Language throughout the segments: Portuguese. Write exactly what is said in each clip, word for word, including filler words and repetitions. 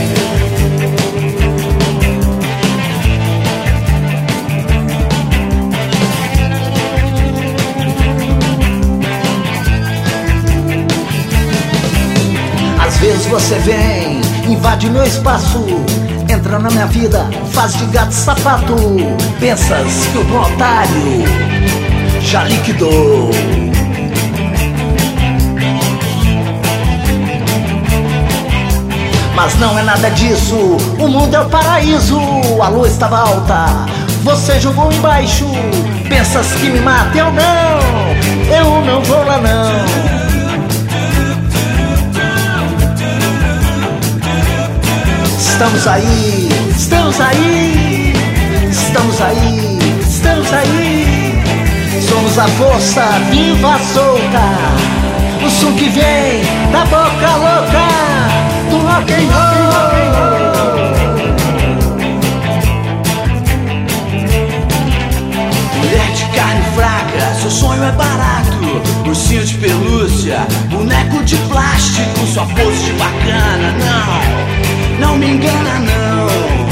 Às vezes você vem, invade meu espaço, entra na minha vida, faz de gato sapato. Pensas que o bom otário já liquidou. Mas não é nada disso, o mundo é o paraíso. A lua estava alta, você jogou embaixo. Pensas que me mata, eu não, eu não vou lá não. Estamos aí, estamos aí, estamos aí, estamos aí. Somos a força viva solta, o som que vem da boca louca do rock and roll. Mulher de carne fraca, seu sonho é barato. Ursinho de pelúcia, boneco de plástico, sua pose de bacana, não, não me engana não.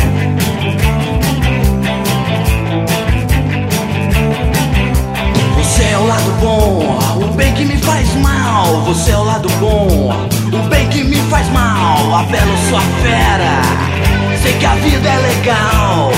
Você é o lado bom, o bem que me faz mal. Você é o lado bom, o bem que me faz mal. A bela sua fera, sei que a vida é legal.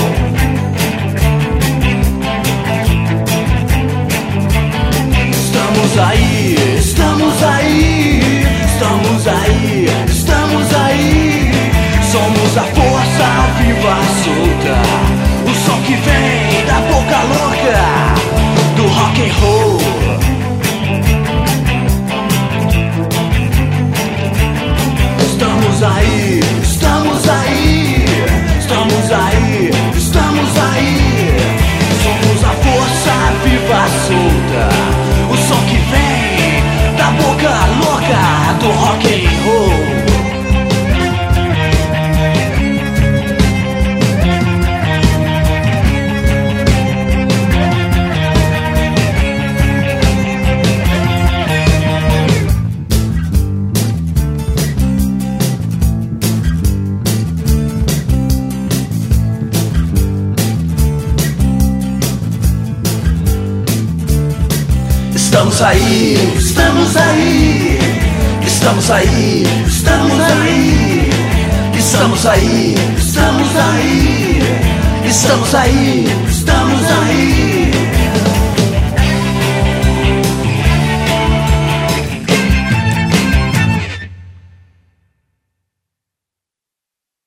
Estamos aí, estamos aí, estamos aí, estamos aí. Somos a força viva solta, o som que vem da boca louca do rock and roll. Estamos aí, estamos aí, estamos aí, estamos aí. Somos a força viva solta, o som que vem da boca louca do rock and roll. Estamos aí, estamos aí, estamos aí, estamos aí, estamos aí, estamos aí, estamos aí, estamos aí.